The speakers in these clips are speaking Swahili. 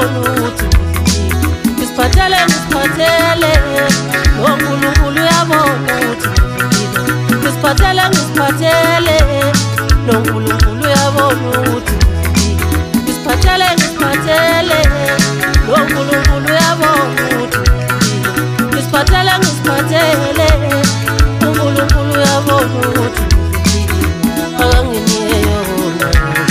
uyabona ukuthi ngisiphathele ngisiphathele noNkulunkulu uyabona ukuthi ngisiphathele ngisiphathele noNkulunkulu uyabona ukuthi ngisiphathele ngisiphathele noNkulunkulu uyabona ukuthi ngisiphathele ngisiphathele uNkulunkulu uyabona ukuthi akanginiye yona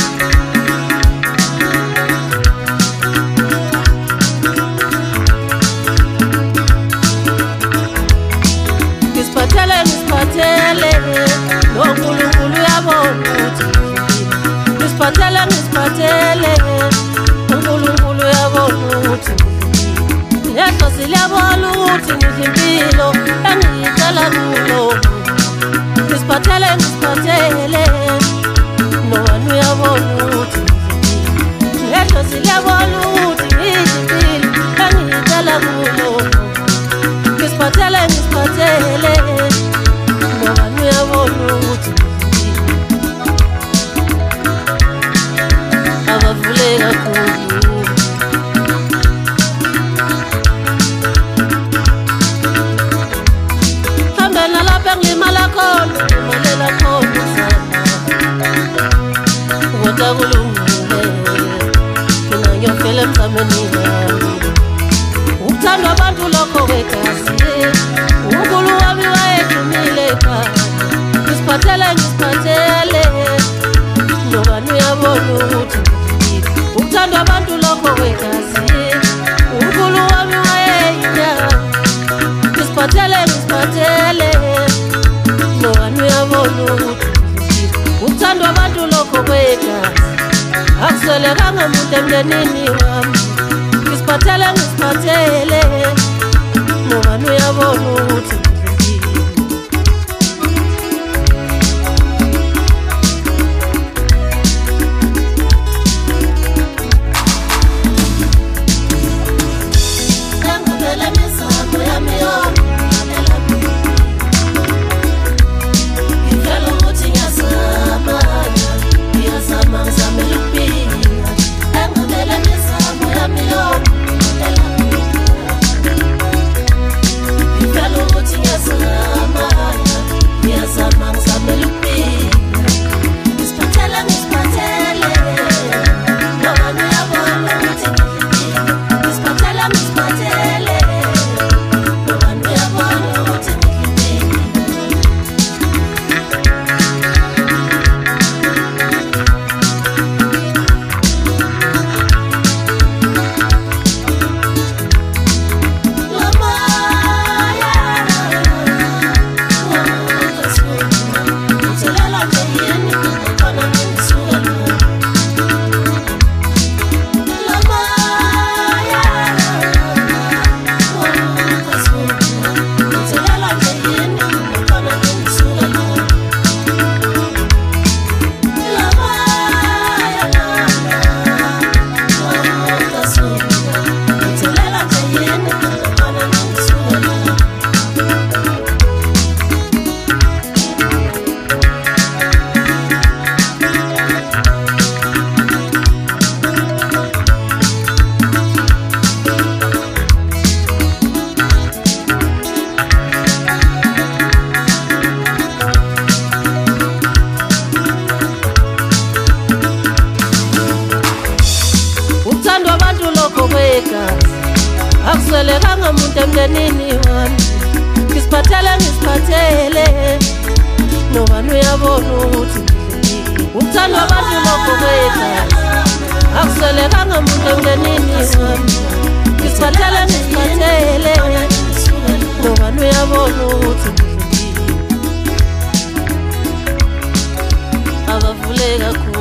ngisiphathele ngisiphathele noNkulunkulu uyabona ukuthi ngisiphathele ngisiphathele uNkulunkulu uyabona ukuthi yedwa siliyabona ukuthi ngizimpilo engiyicela kulo ngisiphathele ngisiphathele nowani uyabona ukuthi yedwa siliyabona ukuthi ngizimpilo engiyicela kulo ngisiphathele ngisiphathele nowani uyabona ukuthi abavule kakhulu ngilimala khona ngimalela khona kodwa kulungile mina ngiyofela emzameni wami ukuthandwa abantu lokho kwegazi uNkulunkulu wami wayedumile ekhaya ngisiphathele ngisiphathele nobani uyabona ukuthi ukuthandwa abantu lokho kwegazi uNkulunkulu wami wayeyinyanga ngisiphathele ngisiphathele nobani uyabona ukuthi ukuthandwa abantu lokho kwegazi akuswelekanga muntu emndenini wami ngisiphathele ngisiphathele nobani uyabona ukuthi akuswelekanga muntu emndenini wami ngisiphathele ngisiphathele nobani uyabona ukuthi ukuthandwa abantu lokho kwegazi akuswelekanga muntu emndenini wami ngisiphathele ngisiphathele nobani uyabona ukuthi abavule kakhulu